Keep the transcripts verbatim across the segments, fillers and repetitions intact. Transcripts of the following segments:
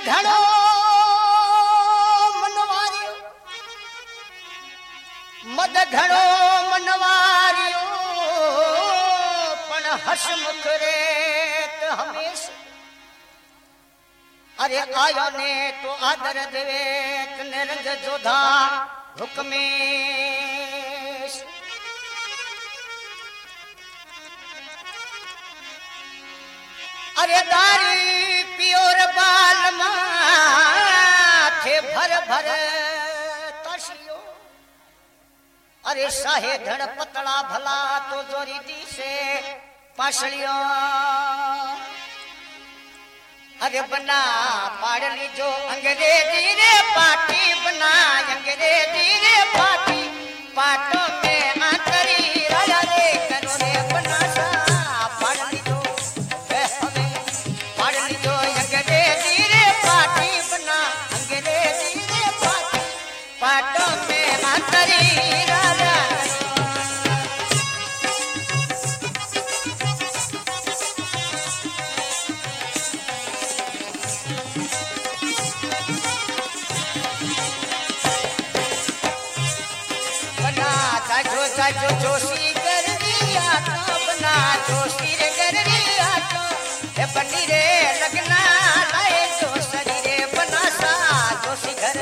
घड़ो मनवारियो मद घड़ो मनवारियो पण हसमुख रेत हमेशा अरे आयो ने तो आदर देवे निरंज जोधा हुक्मेश अरे दारी पियोर बाल माथे भर भर तसियो अरे साहे धड़ पतला भला तो जोरी दी से पासलियो अरे बना पाड़ लीजो अंग्रेजी रे पार्टी बना अंग्रेजी रे पार्टी पाटो में आंतरी राजा रे करो रे बना सा पाड़ लीजो पाड़ लीजो अंग्रेजी रे पार्टी बना अंग्रेजी रे पार्टी पाटो में आंतरी राजा जो जोशी कर दिया तो बना जोशी रे कर दिया तो हे बनी रे लगना लाए जो सरी रे बना सा जोशी घर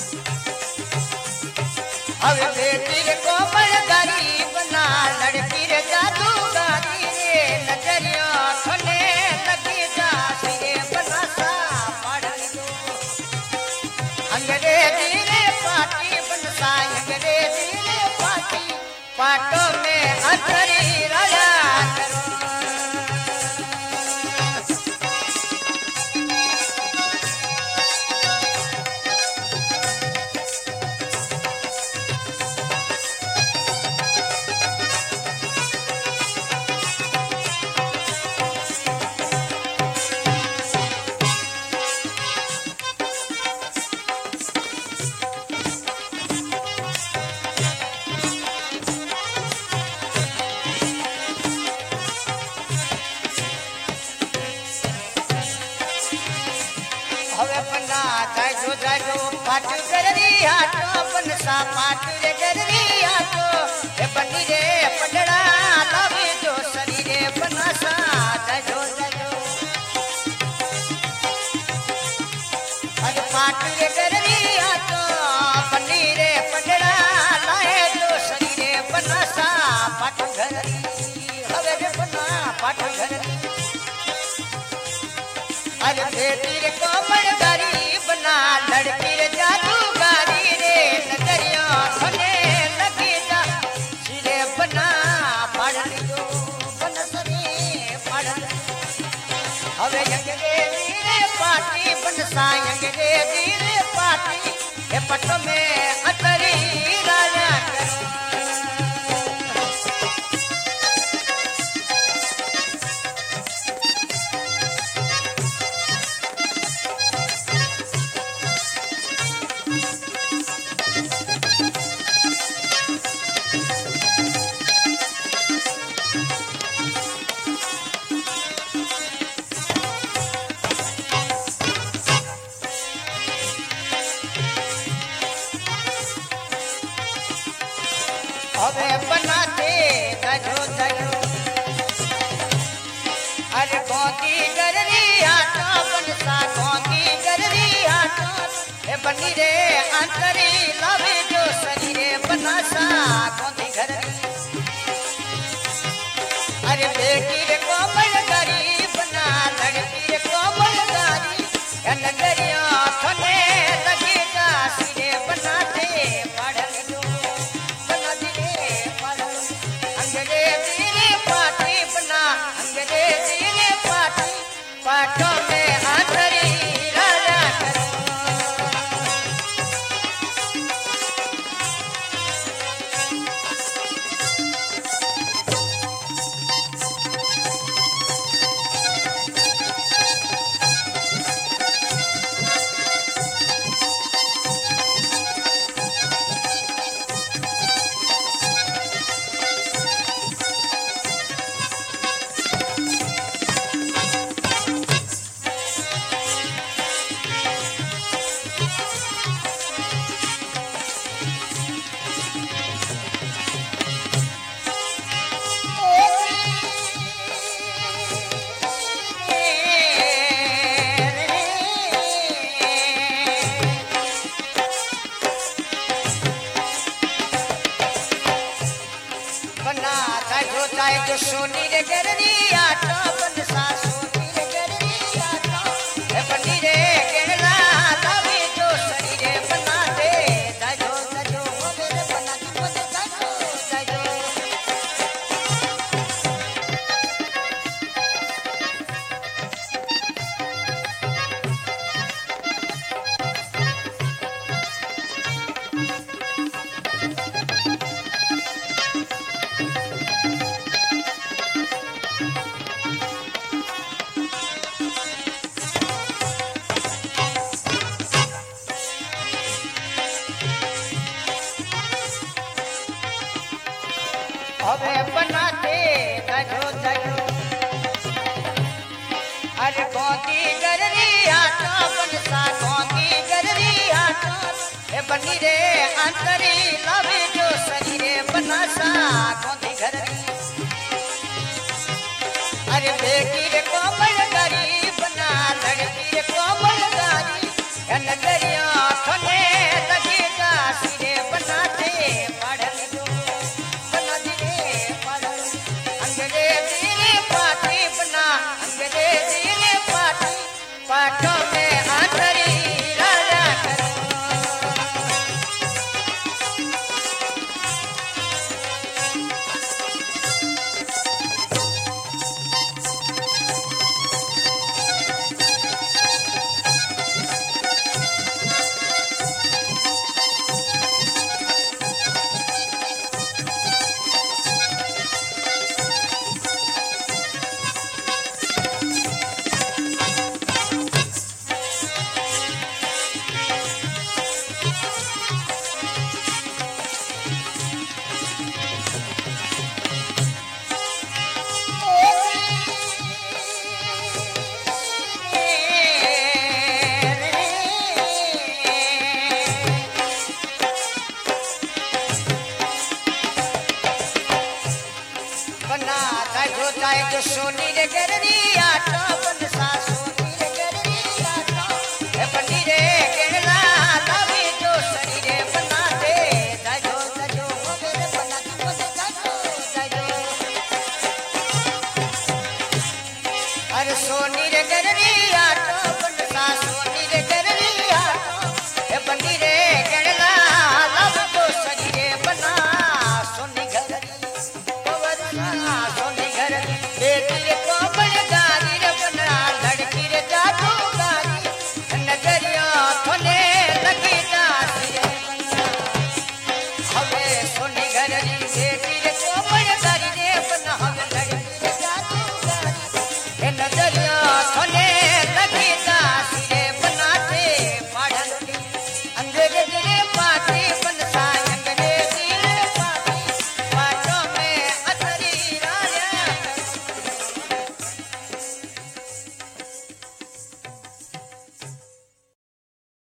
अब बेटी रे कोमल गारी बना लड़की रे जादूगारी रे नजरिया खने लगी जा रे बना सा पढ़ लो अंग्रेजी रे पार्टी बनसा अंग्रेजी रे पार्टी पाटो में अंतरी राजा करो पाट कररी हाटो बनसा पाट रे कररी हाटो हे बनी रे पडड़ा लावे जो सरी रे बनसा जाजो जाजो अरे पाट रे कररी हाटो बनी रे पडड़ा लाए जो सरी रे बनसा पाट घररी हवे रे बना पाट घररी अरे बेटी रे कोमल गारी बना लड़की रे जादूगारी रे नजरिया खने लगी जा सिरे बना पढ़ लो बनसरी पढ़ हवे अंग्रेजी रे पार्टी बनसा अंग्रेजी रे पार्टी हे पट में अतरी राजा करो हवे बनाते दजो दजो अरे गोदी गररी आटा बनसा गोदी गररी आटा हे बनी रे अंतरी लावे जो सरी रे बनसा गोदी गररी अरे बेटी रे कोमल गारी बना लड़की रे कोमल गारी नगरिया खने लगी जा सिरे बनाते पढ़ लो अंग्रेजी रे पार्टी बना अंग्रेजी रे पार्टी पाटो में आंतरी राजा करो सोनी रे गररी आटा बनसा सोनी रे गररी आटा ए बनी रे केरला लावी जो सरी रे बना दे जाजो जाजो मेरे बना दी बने जाजो जाजो हवे बनाते जाजो जाजो अरे गोंदी गररी आटा बनसा गोंदी गररी आटा ए बनी रे अंतरी लावे जो शरीरे बनासा गोंदी गररी अरे बेटी रे कोमल गरी बना लड़की रे कोमल गरी नगरी